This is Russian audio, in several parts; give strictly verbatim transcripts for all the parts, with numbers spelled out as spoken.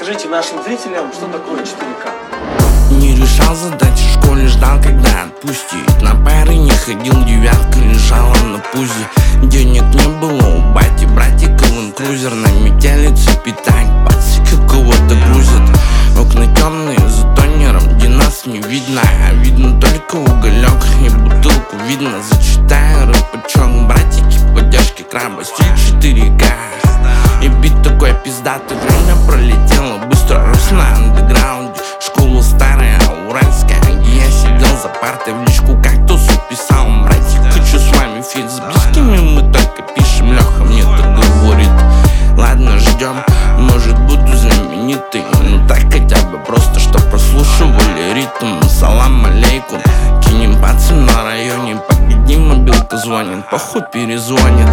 Расскажите нашим зрителям, что такое четыре ка. Не решал задачи в школе, ждал, когда отпустить. На пары не ходил, девятка лежала на пузе. Денег не было у бати, братик Ленд-крузер. На метелице питать, пацики кого-то грузят. Окна темные, за тонером, где нас не видно. А видно только уголек и бутылку видно. Зачитаю рэпачок, братики, поддержки краба, стиль четыре ка. И бит такой пиздатый, время пролетело быстро. Рос на андеграунде, школа старая, уральская, где я сидел за партой в личку кактусу писал: братик, хочу с вами фит, с близкими мы только пишем. Леха мне так говорит: ладно, ждем, может буду знаменитый. Ну так хотя бы просто, чтоб прослушивали ритм. Салам алейкум, кинем пацан на районе. Погоди, мобилка звонит, похуй перезвонит.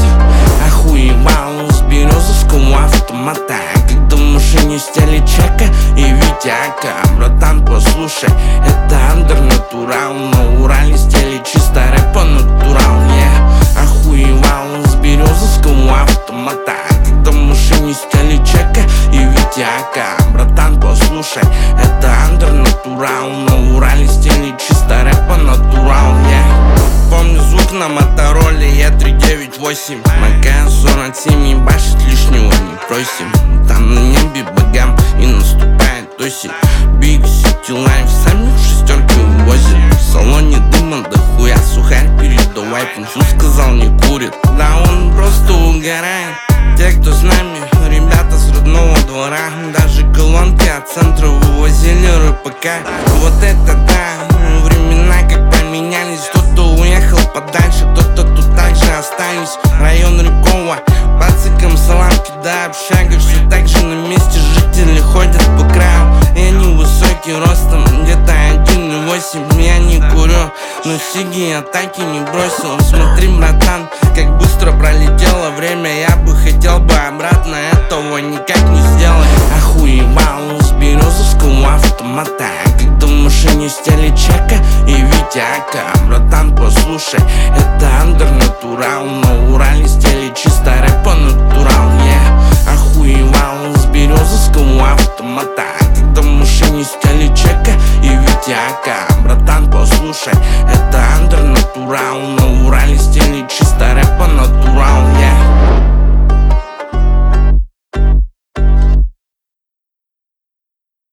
Охуевал с березовского автомата, когда в машине стели чека и Витяка. Братан, послушай, это андер-натурал. На Урале стели чисто рэпа натурал. Я охуевал с березовского автомата, когда в машине стели чека и Витяка. Братан, послушай, это андер-натурал. На Урале стели чисто рэпа натурал. Я помню звук на мотороле Е три девять восемь. Макая сорок семь, ебашит лишнего не просим. Там на небе богам и наступает осень. Big City Life, сами в шестерке увозят. В салоне дыма до хуя, сухарь перед вайпом. Всю сказал, не курит, да он просто угорает. Те, кто с нами, ребята с родного двора. Даже колонки от центра вывозили РПК. Вот это да, времена как поменялись. Кто-то уехал подальше, кто-то тут также остались. Район Рябкова, пацикам салам кидаю. Общага все так же на месте, жители ходят по краю. Я не высокий ростом, где-то один и восемь. Я не курю, но сиги я так и не бросил. Смотри, братан, как быстро пролетело время. Я бы хотел бы обратно, этого никак не сделать. Охуевал с березовского автомата, когда в машине стели чека и Витяка. Братан, послушай, это андер-натурал. На Урале стели чисто рэпа натурал. Я охуевал с березовского автомата, когда в машине стели чека и Витяка. Братан, послушай, это андер-натурал.